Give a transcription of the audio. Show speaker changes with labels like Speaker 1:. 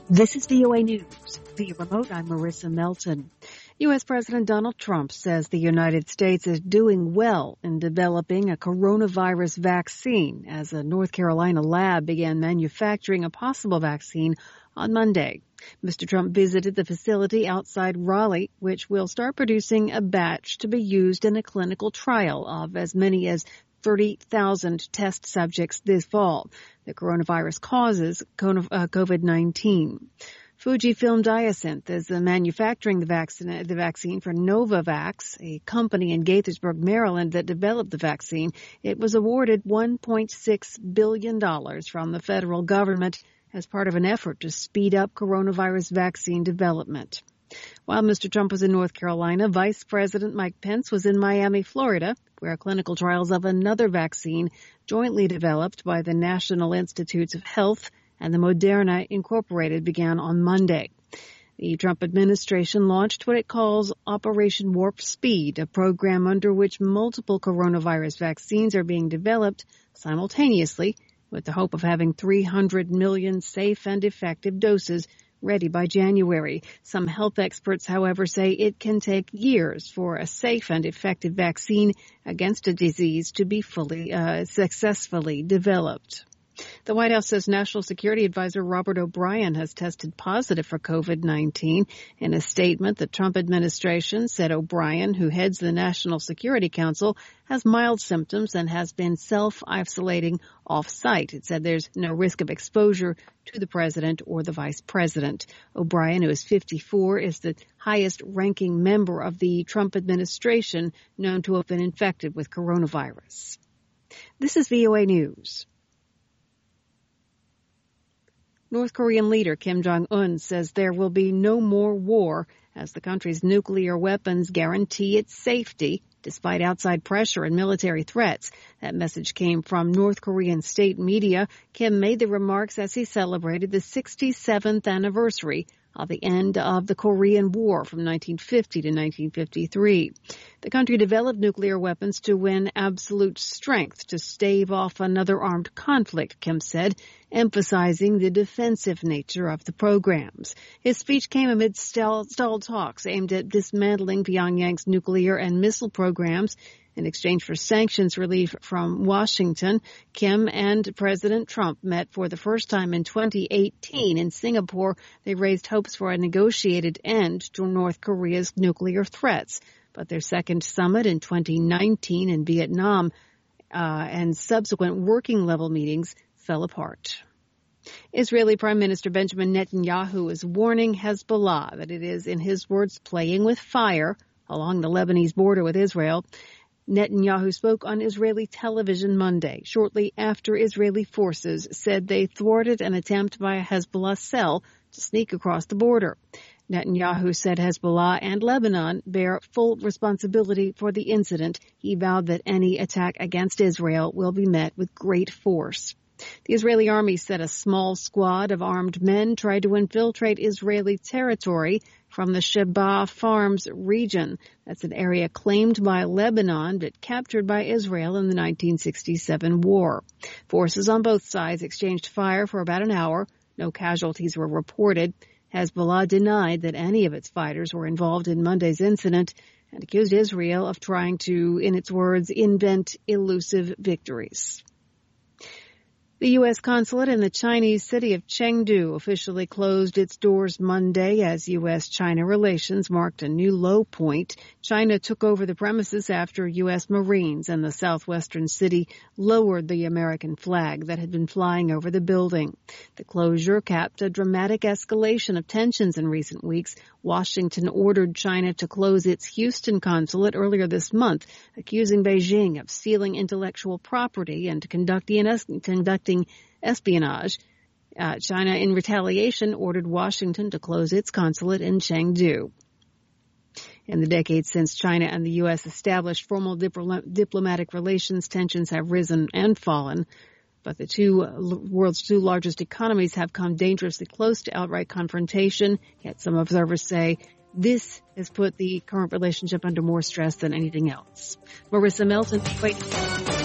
Speaker 1: This is VOA News. Via remote, I'm Marissa Melton. U.S. President Donald Trump says the United States is doing well in developing a coronavirus vaccine as a North Carolina lab began manufacturing a possible vaccine on Monday. Mr. Trump visited the facility outside Raleigh, which will start producing a batch to be used in a clinical trial of as many as 30,000 test subjects this fall. The coronavirus causes COVID-19. Fujifilm Diosynth is manufacturing the vaccine for Novavax, a company in Gaithersburg, Maryland that developed the vaccine. It was awarded $1.6 billion from the federal government as part of an effort to speed up coronavirus vaccine development. While Mr. Trump was in North Carolina, Vice President Mike Pence was in Miami, Florida, where clinical trials of another vaccine jointly developed by the National Institutes of Health and the Moderna Incorporated began on Monday. The Trump administration launched what it calls Operation Warp Speed, a program under which multiple coronavirus vaccines are being developed simultaneously with the hope of having 300 million safe and effective doses ready by January. Some health experts, however, say it can take years for a safe and effective vaccine against a disease to be fully successfully developed. The White House says National Security Advisor Robert O'Brien has tested positive for COVID-19. In a statement, the Trump administration said O'Brien, who heads the National Security Council, has mild symptoms and has been self-isolating off-site. It said there's no risk of exposure to the president or the vice president. O'Brien, who is 54, is the highest-ranking member of the Trump administration known to have been infected with coronavirus. This is VOA News. North Korean leader Kim Jong-un says there will be no more war as the country's nuclear weapons guarantee its safety despite outside pressure and military threats. That message came from North Korean state media. Kim made the remarks as he celebrated the 67th anniversary of the end of the Korean War from 1950 to 1953. The country developed nuclear weapons to win absolute strength to stave off another armed conflict, Kim said, emphasizing the defensive nature of the programs. His speech came amid stalled talks aimed at dismantling Pyongyang's nuclear and missile programs. In exchange for sanctions relief from Washington, Kim and President Trump met for the first time in 2018 in Singapore. They raised hopes for a negotiated end to North Korea's nuclear threats. But their second summit in 2019 in Vietnam and subsequent working-level meetings fell apart. Israeli Prime Minister Benjamin Netanyahu is warning Hezbollah that it is, in his words, playing with fire along the Lebanese border with Israel. Netanyahu spoke on Israeli television Monday, shortly after Israeli forces said they thwarted an attempt by a Hezbollah cell to sneak across the border. Netanyahu said Hezbollah and Lebanon bear full responsibility for the incident. He vowed that any attack against Israel will be met with great force. The Israeli army said a small squad of armed men tried to infiltrate Israeli territory from the Shebaa Farms region. That's an area claimed by Lebanon but captured by Israel in the 1967 war. Forces on both sides exchanged fire for about an hour. No casualties were reported. Hezbollah denied that any of its fighters were involved in Monday's incident and accused Israel of trying to, in its words, invent elusive victories. The U.S. consulate in the Chinese city of Chengdu officially closed its doors Monday as U.S.-China relations marked a new low point. China took over the premises after U.S. Marines in the southwestern city lowered the American flag that had been flying over the building. The closure capped a dramatic escalation of tensions in recent weeks. Washington ordered China to close its Houston consulate earlier this month, accusing Beijing of stealing intellectual property and conducting espionage. China, in retaliation, ordered Washington to close its consulate in Chengdu. In the decades since China and the U.S. established formal diplomatic relations, tensions have risen and fallen. But the world's two largest economies have come dangerously close to outright confrontation. Yet some observers say this has put the current relationship under more stress than anything else. Marissa Melton, wait.